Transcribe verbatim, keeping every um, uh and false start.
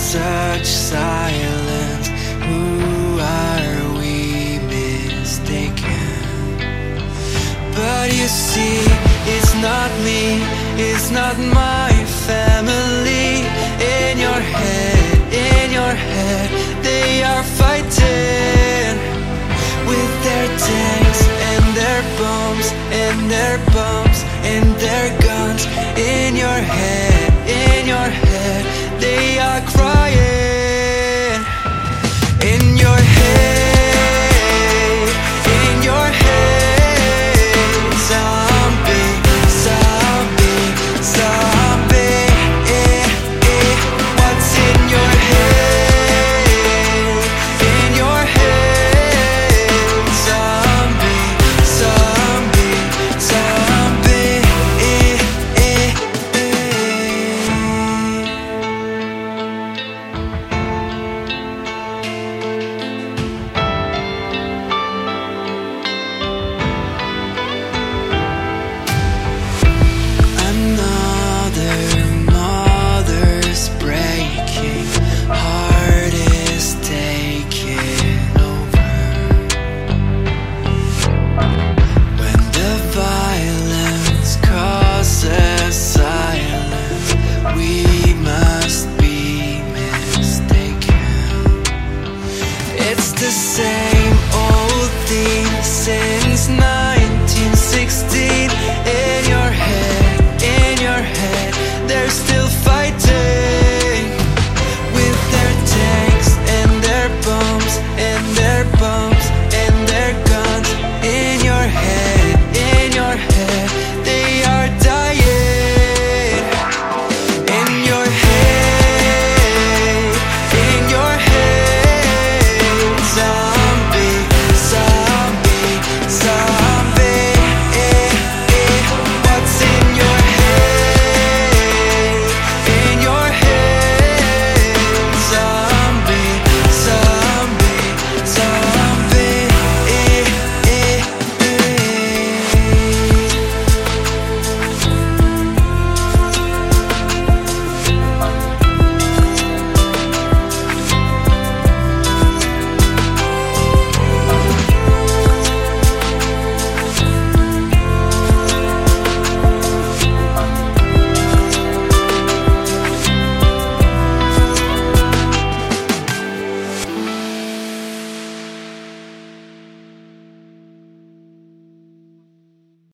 such silence. Who are we mistaken? But you see, it's not me, it's not my family. In your head, in your head, they are fighting with their tanks and their bombs and their bombs and their guns. In your head, in your head, they are crying.